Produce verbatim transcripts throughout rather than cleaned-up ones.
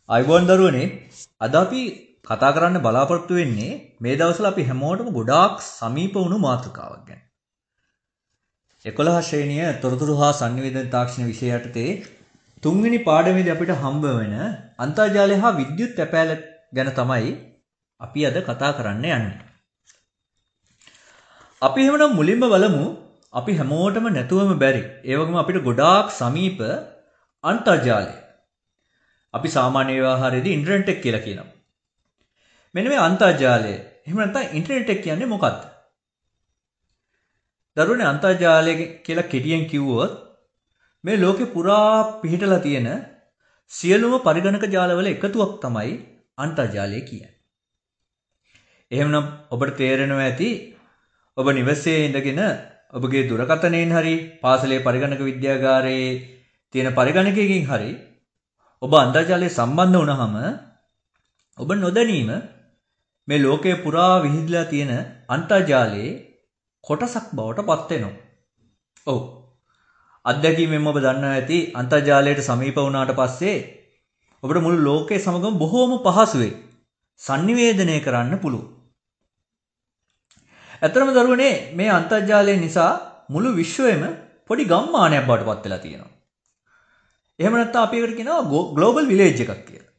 අයිබෝන් දරුවනේ අද අපි කතා කරන්න බලාපොරොත්තු වෙන්නේ මේ දවස්වල අපි හැමෝටම ගොඩාක් සමීප වුණු මාතෘකාවක් ගැන. එකොළහ ශ්‍රේණිය තොරතුරු හා sannivedana තාක්ෂණ විෂය යටතේ තුන්වෙනි පාඩමේදී අපිට හම්බ වෙන අන්තර්ජාලය හා විද්‍යුත් තැපෑල ගැන තමයි අපි අද කතා කරන්න යන්නේ. අපි එහෙමනම් මුලින්ම බලමු අපි හැමෝටම නැතුවම බැරි ඒ වගේම අපිට ගොඩාක් සමීප අන්තර්ජාලය. අපි සාමාන්‍ය ව්‍යවහාරයේදී ඉන්ටර්නෙට් එක කියලා කියනවා. මෙන්න මේ අන්තර්ජාලය. එහෙම නැත්නම් ඉන්ටර්නෙට් එක කියන්නේ මොකක්ද? දරුවනේ අන්තර්ජාලය කියලා කෙටියෙන් කිව්වොත් මේ ලෝකේ පුරා පිහිටලා තියෙන සියලුම පරිගණක ජාලවල එකතුවක් තමයි අන්තර්ජාලය කියන්නේ. එහෙමනම් ඔබට තේරෙනවා ඇති ඔබ නිවසේ ඉඳගෙන ඔබගේ දුරකථනයෙන් හරි පාසලේ පරිගණක විද්‍යාගාරයේ තියෙන පරිගණකයකින් හරි ඔබ අන්තර්ජාලයේ සම්බන්ධ වුණාම ඔබ නොදැනීම මේ ලෝකයේ පුරා විහිදලා තියෙන අන්තර්ජාලයේ කොටසක් බවට පත් වෙනවා. ඔව්. අත්දැකීමෙන් ඔබ දන්නවා ඇති අන්තර්ජාලයට සමීප වුණාට පස්සේ ඔබට මුළු ලෝකයේ සමගම බොහෝම පහසුවෙන් sannivedanaya කරන්න පුළුවන්. ඇත්තටම දරුවනේ මේ අන්තර්ජාලය නිසා මුළු විශ්වයම පොඩි ගම්මානයක් බවට පත් වෙලා තියෙනවා. එහෙම නැත්නම් අපි ඒකට කියනවා ග්ලෝබල් විලේජ් එකක් කියලා.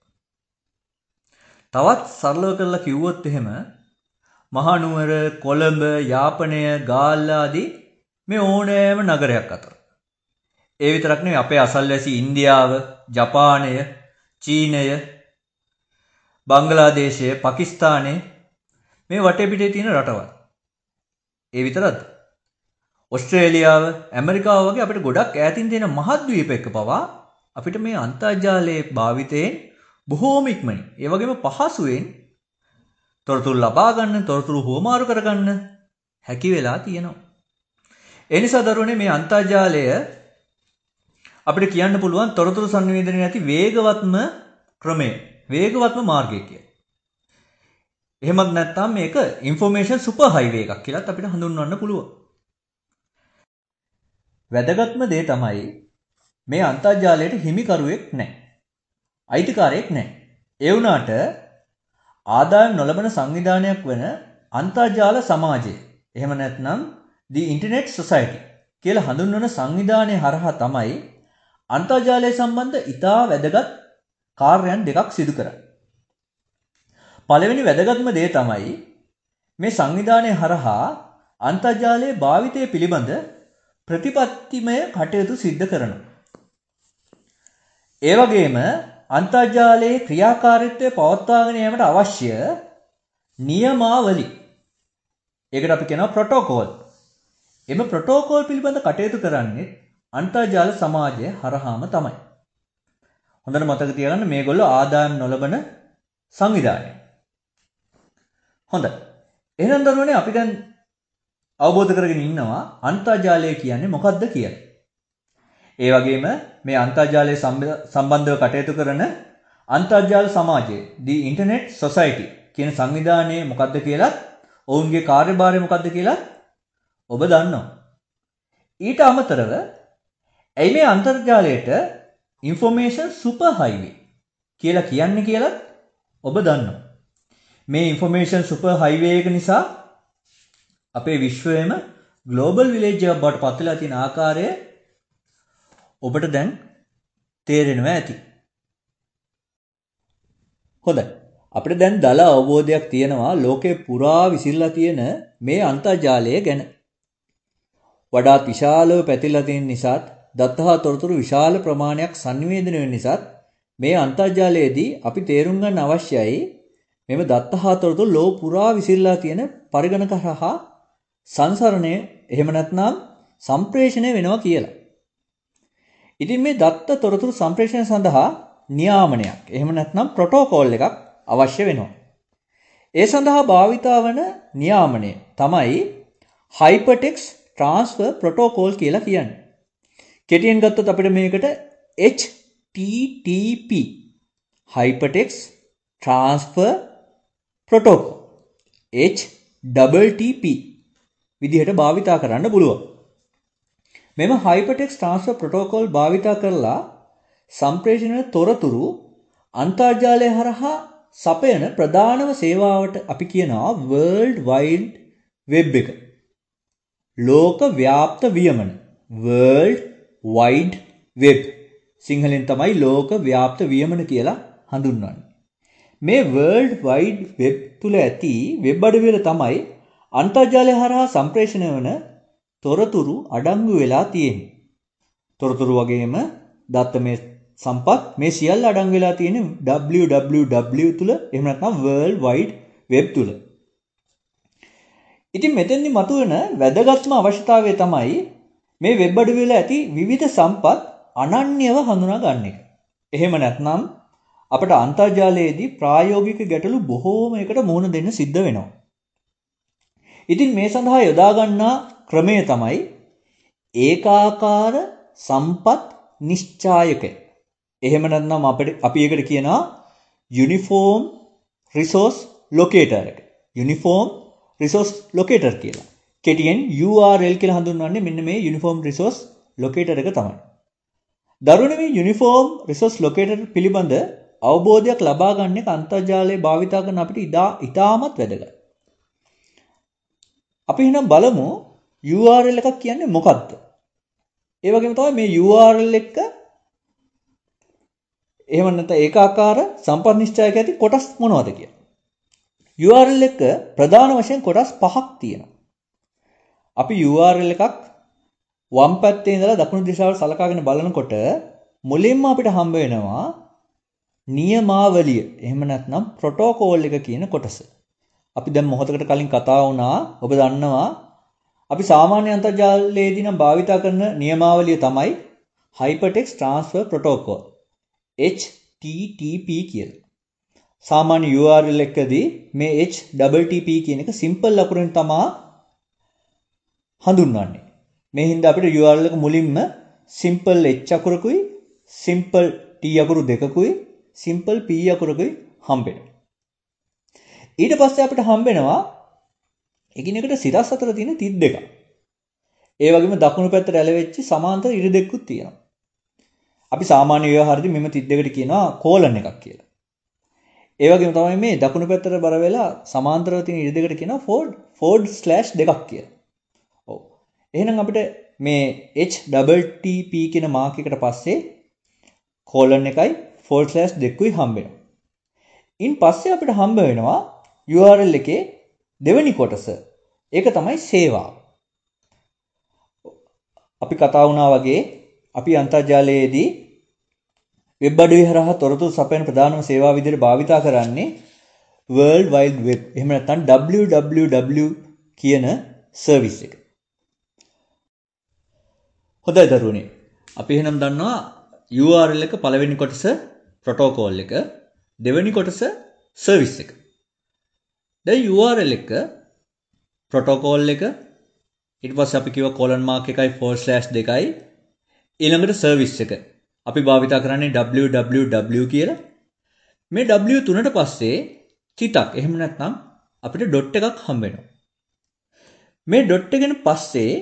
තවත් සරලව කරලා කිව්වොත් එහෙම මහනුවර, කොළඹ, යාපනය, ගාල්ලා ආදී මේ ඕනෑම නගරයක් අතර. ඒ විතරක් නෙවෙයි අපේ අසල්වැසි ඉන්දියාව, ජපානය, චීනය, බංග්ලාදේශය, පාකිස්තානය මේ වටේ පිටේ තියෙන රටවල්. ඒ විතරද? ඕස්ට්‍රේලියාව, ඇමරිකාව වගේ අපිට ගොඩක් ඈතින් තියෙන මහද්වීපයක පවා අපිට මේ අන්තර්ජාලයේ භාවිතයෙන් බොහෝම ඉක්මනින් ඒ වගේම පහසුවෙන් තොරතුරු ලබා ගන්න, තොරතුරු හුවමාරු කරගන්න හැකි වෙලා තියෙනවා. ඒ නිසා දරුවනේ මේ අන්තර්ජාලය අපිට කියන්න පුළුවන් තොරතුරු sannivedanaya නැති වේගවත්ම ක්‍රමය, වේගවත්ම මාර්ගය කියලා. එහෙමත් නැත්නම් මේක information super highway එකක් කියලාත් අපිට හඳුන්වන්න පුළුවන්. වැදගත්ම දේ තමයි මේ අන්තර්ජාලයට හිමිකරුවෙක් නැහැ. අයිතිකාරයෙක් නැහැ. ඒ වුණාට ආදායම් නොලබන සංවිධානයක් වෙන අන්තර්ජාල සමාජය, එහෙම නැත්නම් the internet society කියලා හඳුන්වන සංවිධානය හරහා තමයි අන්තර්ජාලය සම්බන්ධ ඉතා වැදගත් කාර්යයන් දෙකක් සිදු කරන්නේ. පළවෙනි වැදගත්ම දේ තමයි මේ සංවිධානය හරහා අන්තර්ජාලයේ භාවිතය පිළිබඳ ප්‍රතිපත්තිමය කටයුතු සිද්ධ කරනවා. ඒ වගේම අන්තර්ජාලයේ ක්‍රියාකාරීත්වය පවත්වාගෙන යාමට අවශ්‍ය නියමාවලි, ඒකට අපි කියනවා ප්‍රොටෝකෝල්. එම ප්‍රොටෝකෝල් පිළිබඳ කටයුතු කරන්නේ අන්තර්ජාල සමාජය හරහාම තමයි. හොඳට මතක තියාගන්න මේගොල්ලෝ ආදායම් නොලබන සංවිධානය. හොඳයි. එහෙනම් දරුවනේ අපි දැන් අවබෝධ කරගෙන ඉන්නවා අන්තර්ජාලය කියන්නේ මොකක්ද කියලා. ඒ වගේම මේ අන්තර්ජාලය සම්බන්ධව කටයුතු කරන අන්තර්ජාල සමාජය, the internet society කියන සංවිධානය මොකක්ද කියලා, ඔවුන්ගේ කාර්යභාරය මොකක්ද කියලා ඔබ දන්නවා. ඊට අමතරව ඇයි මේ අන්තර්ජාලයට information super highway කියලා කියන්නේ කියලා ඔබ දන්නවා. මේ information super highway එක නිසා අපේ විශ්වයේම global village එකක් බවට පත් වෙලා තියෙන ආකාරය ඔබට දැන් තේරෙනවා ඇති. හොඳයි. අපිට දැන් දල අවබෝධයක් තියෙනවා ලෝකේ පුරා විසිරලා තියෙන මේ අන්තර්ජාලය ගැන. වඩාත් විශාලව පැතිරලා තියෙන නිසාත්, දත්ත හා තොරතුරු විශාල ප්‍රමාණයක් sannivedana වෙන නිසාත් මේ අන්තර්ජාලයේදී අපි තේරුම් ගන්න අවශ්‍යයි මෙම දත්ත හා තොරතුරු ලෝ පුරා විසිරලා තියෙන පරිගණක හරහා සංසරණය, එහෙම නැත්නම් සම්ප්‍රේෂණය වෙනවා කියලා. ඉතින් මේ දත්ත තොරතුරු සම්ප්‍රේෂණය සඳහා නියාමනයක්, එහෙම නැත්නම් ප්‍රොටෝකෝල් එකක් අවශ්‍ය වෙනවා. ඒ සඳහා භාවිතා වන නියාමනය තමයි Hypertext Transfer Protocol කියලා කියන්නේ. කෙටියෙන් ගත්තොත් අපිට මේකට H T T P Hypertext Transfer Protocol H T T P විදිහට භාවිතා කරන්න පුළුවන්. මෙම Hypertext Transfer Protocol භාවිතා කරලා සම්ප්‍රේෂණය තොරතුරු අන්තර්ජාලය හරහා සපයන ප්‍රධානම සේවාවට අපි කියනවා World Wide Web එක. ලෝක ව්‍යාප්ත වියමන. World Wide Web. සිංහලෙන් තමයි ලෝක ව්‍යාප්ත වියමන කියලා හඳුන්වන්නේ. මේ World Wide Web තුල ඇති වෙබ් අඩවිවල තමයි අන්තර්ජාලය හරහා සම්ප්‍රේෂණය වන තොරතුරු අඩංගු වෙලා තියෙන්නේ. තොරතුරු වගේම දත්ත මේ සම්පත් මේ සියල්ල අඩංගු වෙලා තියෙන W W W තුල එහෙම නැත්නම් World Wide Web තුල. ඉතින් මෙතෙන්දි මතුවෙන වැදගත්ම අවශ්‍යතාවය තමයි මේ වෙබ් අඩවිවල ඇති විවිධ සම්පත් අනන්‍යව හඳුනා ගන්න එක. එහෙම නැත්නම් අපට අන්තර්ජාලයේදී ප්‍රායෝගික ගැටලු බොහෝමයකට මුහුණ දෙන්න සිද්ධ වෙනවා. ඉතින් මේ සඳහා යොදා ගන්නා ක්‍රමය තමයි ඒකාකාර සම්පත් නිශ්චායකය. එහෙම නැත්නම් අපිට අපි ඒකට කියනවා Uniform Resource Locator එක. Uniform Resource Locator කියලා. කෙටියෙන් U R L කියලා හඳුන්වන්නේ මෙන්න මේ Uniform Resource Locator එක තමයි. දරුවනේ මේ Uniform Resource Locator පිළිබඳ අවබෝධයක් ලබා ගන්න එක අන්තර්ජාලය භාවිතා කරන අපිට ඉදා ඉතාමත් වැදගත්. අපි එහෙනම් බලමු U R L එකක් කියන්නේ මොකක්ද? ඒ වගේම තමයි මේ U R L එක එහෙම නැත්නම් ඒකාකාර සම්පත් නිශ්චයක ඇති කොටස් මොනවද කියලා. U R L එක ප්‍රධාන වශයෙන් කොටස් පහක් තියෙනවා. අපි U R L එකක් වම් පැත්තේ ඉඳලා දකුණු දිශාවට සලකාගෙන බලනකොට මුලින්ම අපිට හම්බ වෙනවා නියමාවලිය. එහෙම නැත්නම් ප්‍රොටෝකෝල් එක කියන කොටස. අපි දැන් මොහොතකට කලින් කතා වුණා. ඔබ දන්නවා අපි සාමාන්‍ය අන්තර්ජාලයේදී නම් භාවිතා කරන නියමාවලිය තමයි Hypertext Transfer Protocol H T T P කියලා. සාමාන්‍ය U R L එකකදී මේ H T T P කියන එක සිම්පල් අකුරෙන් තමයි හඳුන්වන්නේ. මේ හින්දා අපිට U R L එක මුලින්ම simple H අකුරකුයි simple T අකුරු දෙකකුයි simple P අකුරකුයි හම්බෙනවා. ඊට පස්සේ අපිට හම්බෙනවා එකිනෙකට සිරස් අතර තියෙන තිත් දෙකක්. ඒ වගේම දකුණු පැත්තට ඇලවෙච්ච සමාන්තර ඉරි දෙකකුත් තියෙනවා. අපි සාමාන්‍ය ව්‍යවහාරදී මෙම තිත් දෙකට කියනවා කෝලන් එකක් කියලා. ඒ වගේම තමයි මේ දකුණු පැත්තට බර වෙලා සමාන්තරව තියෙන ඉරි දෙකට කියනවා ෆෝර්ඩ් ෆෝර්ඩ් ස්ලෑෂ් දෙකක් කියලා. ඔව්. එහෙනම් අපිට මේ H T T P කියන මාක් එකට පස්සේ කෝලන් එකයි ෆෝර්ඩ් ස්ලෑෂ් දෙකකුයි හම්බ වෙනවා. ඉන් පස්සේ අපිට හම්බ වෙනවා U R L එකේ දෙවෙනි කොටස. ඒක තමයි සේවාව. අපි කතා වුණා වගේ අපි අන්තර්ජාලයේදී වෙබ් අඩවිය හරහා තොරතුරු සපයන ප්‍රධානම සේවාව විදිහට භාවිතා කරන්නේ World Wide Web. එහෙම නැත්නම් W W W කියන සර්විස් එක. හොඳයි දරුවනේ. අපි එහෙනම් දන්නවා U R L එක පළවෙනි කොටස ප්‍රොටෝකෝල් එක, දෙවෙනි කොටස සර්විස් එක. දැන් U R L එක ප්‍රොටෝකෝල් එක ඊට පස්සේ අපි කිව්වා කොලන් මාක් එකයි ෆෝර්වර්ඩ් ස්ලෑෂ් දෙකයි ඊළඟට සර්විස් එක අපි භාවිතා කරන්නේ W W W කියලා. මේ W තුනට පස්සේ තිතක් එහෙම නැත්නම් අපිට ඩොට් එකක් හම්බ වෙනවා. මේ ඩොට් එකෙන් පස්සේ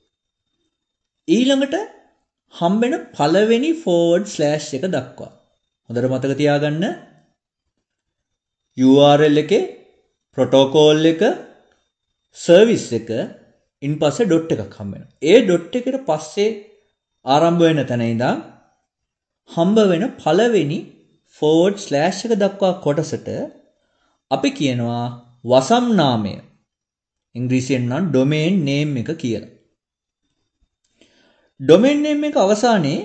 ඊළඟට හම්බ වෙන පළවෙනි ෆෝර්වර්ඩ් ස්ලෑෂ් එක දක්වා. හොඳට මතක තියාගන්න U R L එකේ ප්‍රොටෝකෝල් එක සර්විස් එක ඉන් පස්සේ ඩොට් එකක් හම්බ වෙනවා. ඒ ඩොට් එකට පස්සේ ආරම්භ වෙන තැන ඉඳන් හම්බ වෙන පළවෙනි ෆෝර්වර්ඩ් ස්ලෑෂ් එක දක්වා කොටසට අපි කියනවා වසම් නාමය. ඉංග්‍රීසියෙන් නම් ඩොමේන් නේම් එක කියලා. ඩොමේන් නේම් එක අවසානයේ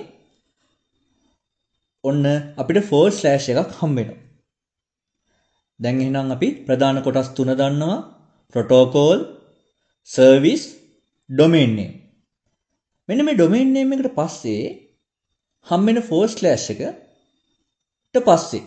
ඔන්න අපිට ෆෝර්වර්ඩ් ස්ලෑෂ් එකක් හම්බ වෙනවා. දැන් එහෙනම් අපි ප්‍රධාන කොටස් තුන දන්නවා. Protocol, service, domain name. මෙන්න මේ ඩොමේන් නේම් එකට පස්සේ හම්බ වෙන ෆෝර්වර්ඩ් ස්ලෑෂ් එකට පස්සේ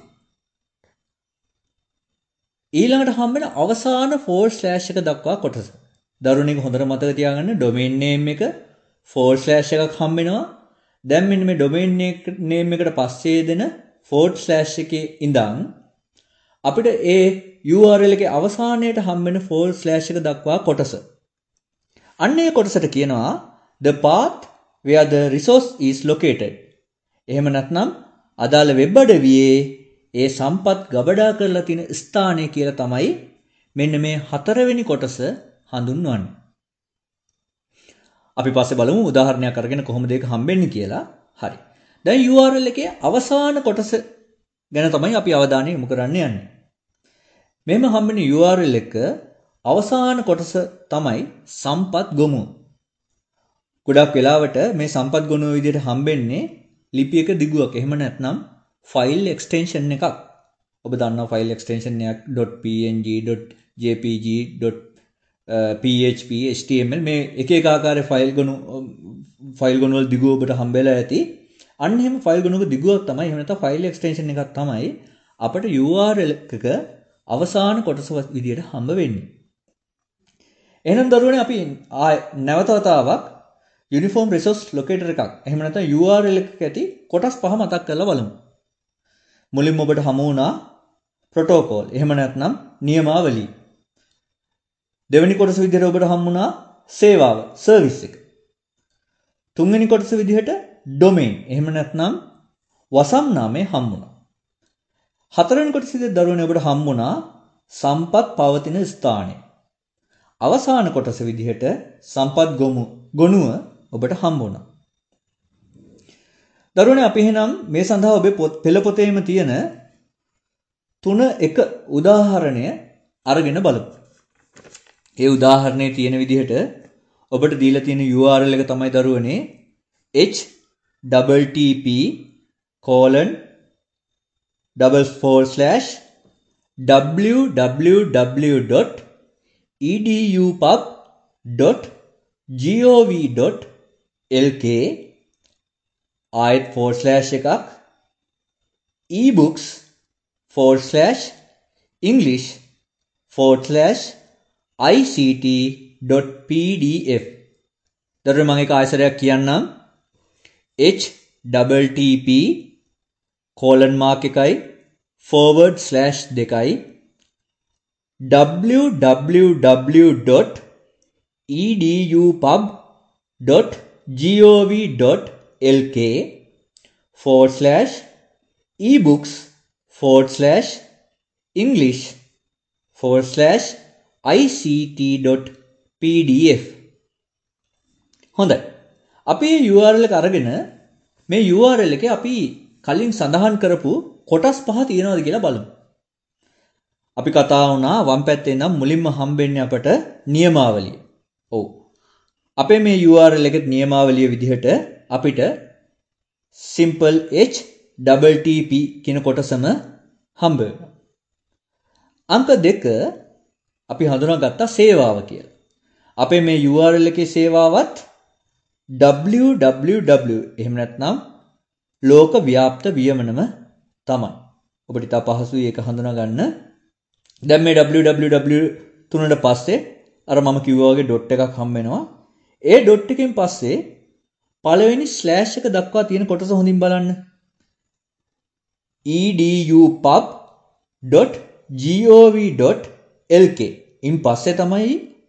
ඊළඟට හම්බ වෙන අවසාන ෆෝර්වර්ඩ් ස්ලෑෂ් එක දක්වා කොටස. දරුවනේ හොඳට මතක තියාගන්න ඩොමේන් නේම් එක ෆෝර්වර්ඩ් ස්ලෑෂ් එකක් හම්බ වෙනවා. දැන් මෙන්න මේ ඩොමේන් නේම් එකට පස්සේ දෙන ෆෝර්වර්ඩ් ස්ලෑෂ් එකේ ඉඳන් අපිට ඒ U R L එකේ අවසානයේට හම්බ වෙන ෆෝර්වර්ඩ් ස්ලෑෂ් එක දක්වා කොටස. අන්න ඒ කොටසට කියනවා the path where the resource is located. එහෙම නැත්නම් අදාළ වෙබ් අඩවියේ ඒ සම්පත් ගබඩා කරලා තියෙන ස්ථානය කියලා තමයි මෙන්න මේ හතරවෙනි කොටස හඳුන්වන්නේ. අපි පස්සේ බලමු උදාහරණයක් අරගෙන කොහොමද ඒක හම්බෙන්නේ කියලා. හරි. දැන් U R L එකේ අවසාන කොටස ගැන තමයි අපි අවධානය යොමු කරන්න යන්නේ. මෙහෙම හම්බෙන U R L එක අවසාන කොටස තමයි සම්පත් ගොනුව. ගොඩක් වෙලාවට මේ සම්පත් ගොනුව විදිහට හම්බෙන්නේ ලිපියක දිගුවක්. එහෙම නැත්නම් ෆයිල් එක්ස්ටෙන්ෂන් එකක්. ඔබ දන්නවා ෆයිල් එක්ස්ටෙන්ෂන් එකක් .png .jpg .php html මේ එක එක ආකාරයේ ෆයිල් ගොනු ෆයිල් ගොනු වල දිගුව ඔබට හම්බෙලා ඇති. අන්න එහෙම ෆයිල් ගොනුවක දිගුවක් තමයි එහෙම නැත්නම් ෆයිල් එක්ස්ටෙන්ෂන් එකක් තමයි අපිට U R L එකක අවසාන කොටස විදිහට හම්බ වෙන්නේ. එහෙනම් දරුවනේ අපි නැවත වතාවක් Uniform Resource Locator එකක් එහෙම නැත්නම් U R L එකක ඇති කොටස් පහ මතක් කරලා බලමු. මුලින්ම ඔබට හමු වුණා protocol එහෙම නැත්නම් නියමාවලිය. දෙවෙනි කොටස විදිහට ඔබට හමු වුණා සේවාව service එක. තුන්වෙනි කොටස විදිහට domain එහෙම නැත්නම් වසම් නාමය හමු වුණා. හතරවෙනි කොටස විදිහට දරුවනේ ඔබට හමු වුණා සම්පත් පවතින ස්ථානය. අවසාන කොටස විදිහට සම්පත් ගොනුව ඔබට හම්බ වුණා. දරුවනේ අපි එහෙනම් මේ සඳහා ඔබේ පෙළ පොතේම තියෙන තුන එක උදාහරණය අරගෙන බලමු. ඒ උදාහරණයේ තියෙන විදිහට ඔබට දීලා තියෙන U R L එක තමයි දරුවනේ h double t p colon double forward slash www dot edupub dot gov dot lk ආයත් forward slash එකක් ebooks forward slash english forward slash ict dot pdf දරුවනේ මම එක ආයසරයක් කියන්නම් h double t p colon mark එකයි forward slash දෙකයි www dot edupub dot gov dot lk forward slash ebooks forward slash english forward slash ict dot pdf හොඳයි. අපි මේ U R L එක අරගෙන මේ U R L එකේ අපි කලින් සඳහන් කරපු කොටස් පහ තියෙනවද කියලා බලමු. අපි කතා වුණා වම් පැත්තේ ඉඳන් මුලින්ම හම්බෙන්නේ අපට නියමාවලිය. ඔව්. අපේ මේ U R L එකේ නියමාවලිය විදිහට අපිට simple h double t p කියන කොටසම හම්බ වෙනවා. අංක දෙක අපි හඳුනාගත්තා සේවාව කියලා. අපේ මේ U R L එකේ සේවාවත් www එහෙම නැත්නම් ලෝක ව්‍යාප්ත වියමනම තමයි. ඔබට ඉතා පහසුයි ඒක හඳුනා ගන්න. දැන් මේ www තුනට පස්සේ අර මම කිව්වා වගේ ඩොට් එකක් හම්බ වෙනවා. ඒ ඩොට් එකෙන් පස්සේ පළවෙනි ස්ලෑෂ් එක දක්වා තියෙන කොටස හොඳින් බලන්න. edupub dot gov dot lk ඉන් පස්සේ තමයි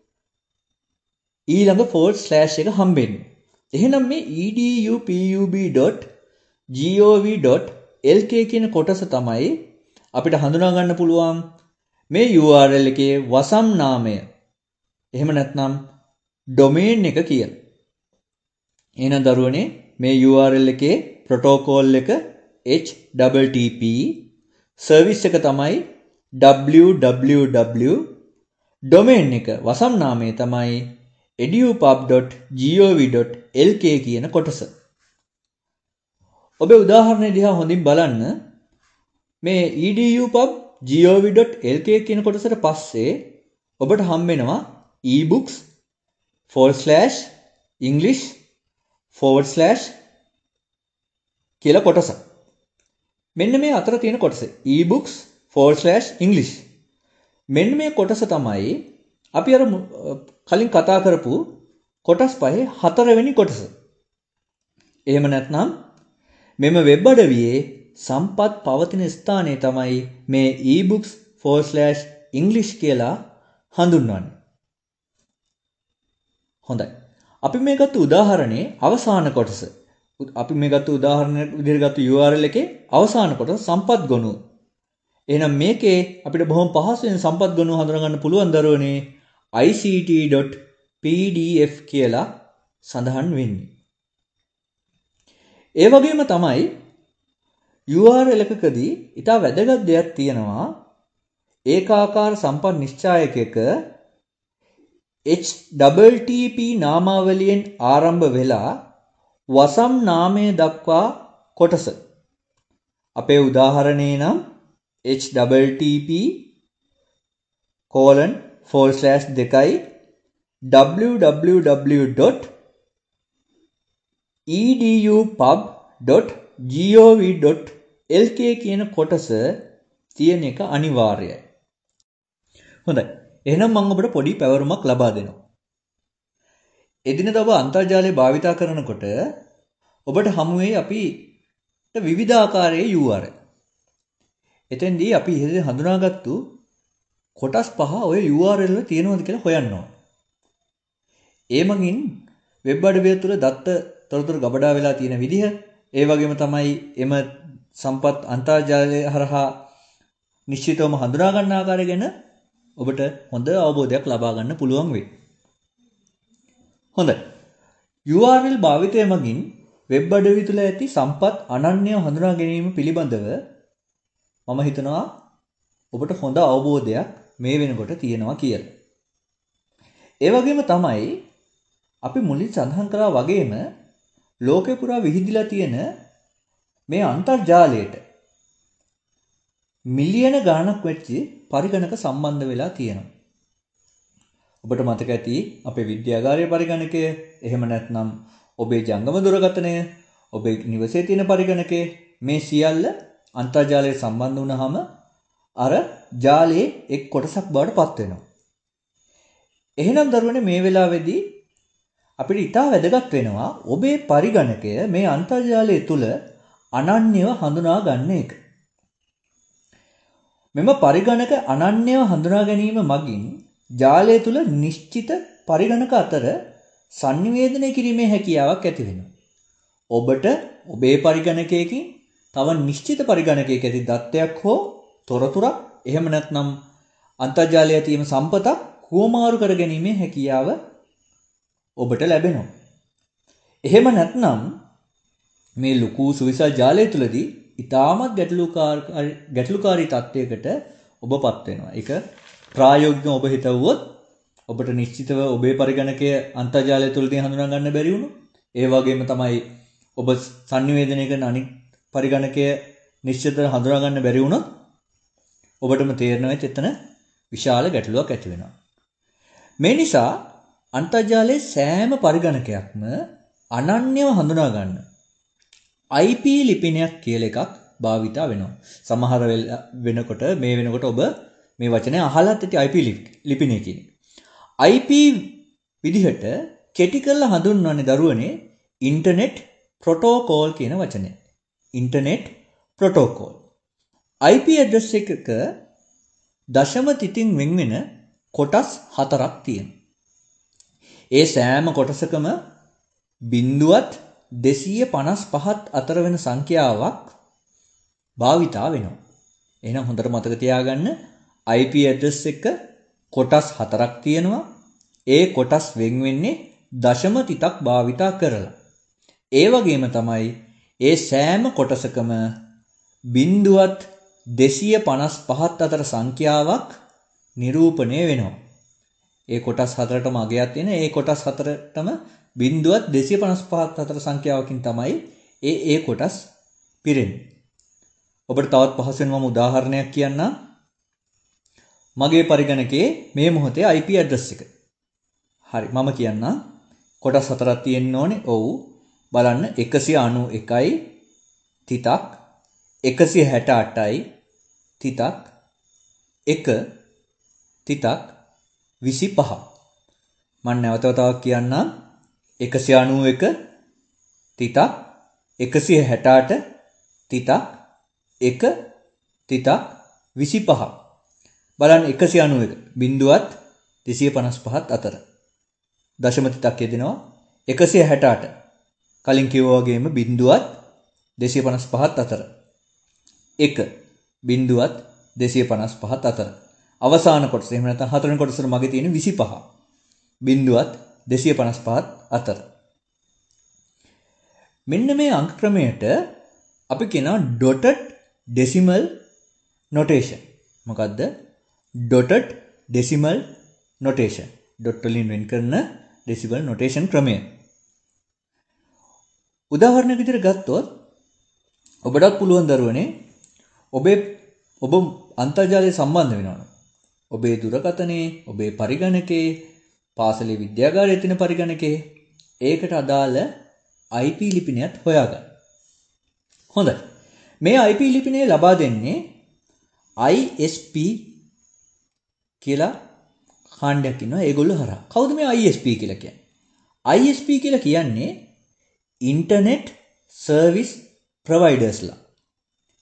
ඊළඟ forward slash එක හම්බෙන්නේ. එහෙනම් මේ edupub dot gov dot lk කියන කොටස තමයි අපිට හඳුනා ගන්න පුළුවන් මේ U R L එකේ වසම් නාමය. එහෙම නැත්නම් domain එක කියලා. එහෙනම් දරුවනේ මේ U R L එකේ protocol එක h double t p service එක තමයි www domain එක වසම් නාමය තමයි edupub dot gov dot lk කියන කොටස. ඔබේ උදාහරණය දිහා හොඳින් බලන්න. මේ edupub gov dot lk කියන කොටසට පස්සේ ඔබට හම්බ වෙනවා ebooks forward slash english forward slash කියලා කොටස. මෙන්න මේ අතර තියෙන කොටස ebooks forward slash english. මෙන්න මේ කොටස තමයි අපි අර කලින් කතා කරපු කොටස් පහේ හතරවෙනි කොටස. එහෙම නැත්නම් මෙම වෙබ් අඩවියේ සම්පත් පවතින ස්ථානය තමයි මේ ebooks forward slash english කියලා හඳුන්වන්නේ. හොඳයි. අපි මේ ගත්ත උදාහරණේ අවසාන කොටස. අපි මේ ගත්ත උදාහරණ විදිහට ගත්ත U R L එකේ අවසාන කොටස සම්පත් ගොනුව. එහෙනම් මේකේ අපිට බොහොම පහසුවෙන් සම්පත් ගණුව හඳුනා ගන්න පුළුවන් දරුවනේ I C T dot P D F කියලා සඳහන් වෙන්නේ. ඒ වගේම තමයි U R L එකකදී ඉතා වැදගත් දෙයක් තියෙනවා. ඒකාකාර සම්පත් නිශ්චායකයක H T T P නාමාවලියෙන් ආරම්භ වෙලා වසම් නාමය දක්වා කොටස. අපේ උදාහරණේ නම් H T T P colon forward slash දෙකයි www dot edupub dot gov dot L K කියන කොටස තියෙන එක අනිවාර්යයි. හොඳයි. එහෙනම් මම ඔබට පොඩි පැවරුමක් ලබා දෙනවා. එදිනෙදා ඔබ අන්තර්ජාලය භාවිතා කරනකොට ඔබට හමු වෙයි අපිට විවිධ ආකාරයේ U R L. එතෙන්දී අපි ඉහළ හඳුනාගත්තු කොටස් පහ ඔය U R L වල තියෙනවද කියලා හොයන්න ඕන. ඒ මගින් වෙබ් අඩවිය තුළ දත්ත තොරතුරු ගබඩා වෙලා තියෙන විදිහ, ඒ වගේම තමයි එම සම්පත් අන්තර්ජාලය හරහා නිශ්චිතවම හඳුනා ගන්න ආකාරය ගැන ඔබට හොඳ අවබෝධයක් ලබා ගන්න පුළුවන් වෙයි. හොඳයි. U R L භාවිතය මගින් වෙබ් අඩවිය තුළ ඇති සම්පත් අනන්‍යව හඳුනා ගැනීම පිළිබඳව මම හිතනවා ඔබට හොඳ අවබෝධයක් මේ වෙනකොට තියෙනවා කියලා. ඒ වගේම තමයි අපි මුලින් සඳහන් කළා වගේම ලෝකේ පුරා විහිදිලා තියෙන මේ අන්තර්ජාලයට මිලියන ගණනක් වෙච්ච පරිගණක සම්බන්ධ වෙලා තියෙනවා. ඔබට මතක ඇති අපේ විද්‍යාගාරයේ පරිගණකය, එහෙම නැත්නම් ඔබේ ජංගම දුරකථනය, ඔබේ නිවසේ තියෙන පරිගණකය, මේ සියල්ල අන්තර්ජාලයට සම්බන්ධ වුණාම අර ජාලයේ එක් කොටසක් බවට පත් වෙනවා. එහෙනම් දරුවනේ මේ වෙලාවේදී අපිට ඉතා වැදගත් වෙනවා ඔබේ පරිගණකය මේ අන්තර්ජාලය තුල අනන්‍යව හඳුනා ගන්න එක. මෙම පරිගණක අනන්‍යව හඳුනා ගැනීම මගින් ජාලය තුල නිශ්චිත පරිගණක අතර sannivedanaya කිරීමේ හැකියාවක් ඇති වෙනවා. ඔබට ඔබේ පරිගණකයකින් තව නිශ්චිත පරිගණකයක ඇති දත්තයක් හෝ තොරතුරක්, එහෙම නැත්නම් අන්තර්ජාලයේ තියෙන සම්පතක් හුවමාරු කර ගැනීමේ හැකියාව ඔබට ලැබෙනවා. එහෙම නැත්නම් මේ ලুকু සුවිසල් ජාලය තුලදී ඉතාමත් ගැටලුකාරී ගැටලුකාරී තත්යකට ඔබපත් වෙනවා. ඒක ප්‍රායෝගිකව ඔබ හිතුවොත් ඔබට නිශ්චිතව ඔබේ පරිගණකය අන්තර්ජාලය තුලදී හඳුනා ගන්න බැරි වුණොත්, ඒ වගේම තමයි ඔබ sannivedanaya කරන අනිත් පරිගණකය නිශ්චිතව හඳුනා ගන්න බැරි වුණොත් ඔබටම තේරෙනවා එතන විශාල ගැටලුවක් ඇති වෙනවා. මේ නිසා අන්තර්ජාලයේ සෑම පරිගණකයක්ම අනන්‍යව හඳුනා ගන්න I P ලිපිනයක් කියලා එකක් භාවිතා වෙනවා. සමහර වෙනකොට මේ වෙනකොට ඔබ මේ වචනේ අහලත් ඇති I P ලිපිනය කියන එක. I P විදිහට කෙටි කරලා හඳුන්වන්නේ දරුවනේ ඉන්ටර්නෙට් ප්‍රොටෝකෝල් කියන වචනය. Internet protocol. I P address එකක දශම තිතින් වෙන් වෙන කොටස් හතරක් තියෙනවා. ඒ සෑම කොටසකම බිංදුවත් දෙසිය පනස් පහත් අතර වෙන සංඛ්‍යාවක් භාවිතා වෙනවා. එහෙනම් හොඳට මතක තියාගන්න I P address එක කොටස් හතරක් තියෙනවා. ඒ කොටස් වෙන් වෙන්නේ දශම තිතක් භාවිතා කරලා. ඒ වගේම තමයි ඒ සෑම කොටසකම බිංදුවත් දෙසිය පනස් පහත් අතර සංඛ්‍යාවක් නිරූපණය වෙනවා. ඒ කොටස් හතරටම අගයක් තියෙන ඒ කොටස් හතරටම බිංදුවත් දෙසිය පනස් පහත් අතර සංඛ්‍යාවකින් තමයි ඒ ඒ කොටස් පිරෙන්නේ. ඔබට තවත් පහසුවෙන් මම උදාහරණයක් කියන්නම්. මගේ පරිගණකයේ මේ මොහොතේ I P address එක. හරි, මම කියන්නම් කොටස් හතරක් තියෙන්න ඕනේ. ඔව්. බලන්න එකසිය අනූ එකයි තිතක්, එකසිය හැට අටයි තිතක්, එක තිතක් විසිපහ. මම නැවත වතාවක් කියන්නම් එකසිය අනූ එක තිතක්, එකසිය හැට අට තිතක්, එක තිතක් විසිපහ. බලන්න එකසිය අනූ එක බිංදුවත් දෙසිය පනස් පහත් අතර දශම තිතක් යෙදෙනවා. එකසිය හැට අට කලින් කිව්වා වගේම බිංදුවත් දෙසිය පනස් පහත් අතර, එක බිංදුවත් දෙසිය පනස් පහත් අතර. අවසාන කොටස එහෙම නැත්නම් හතරවෙනි කොටසට මගේ තියෙන විසිපහ බිංදුවත් දෙසිය පනස් පහත් අතර. මෙන්න මේ අංක ක්‍රමයට අපි කියනවා dotted decimal notation. මොකද්ද? dotted decimal notation. dot වලින් වෙන් කරන decimal notation ක්‍රමය. උදාහරණයක් විදිහට ගත්තොත් ඔබටත් පුළුවන් දරුවනේ ඔබේ ඔබ අන්තර්ජාලය සම්බන්ධ වෙනවා. ඔබේ දුරකථනයේ, ඔබේ පරිගණකයේ, පාසලේ විද්‍යාගාරයේ තියෙන පරිගණකයේ ඒකට අදාළ I P ලිපිනයත් හොයාගන්න. හොඳයි. මේ I P ලිපිනය ලබා දෙන්නේ I S P කියලා කාණ්ඩයක් ඉන්නවා. ඒගොල්ලෝ හරහා. කවුද මේ I S P කියලා කියන්නේ? I S P කියලා කියන්නේ Internet Service Providersලා.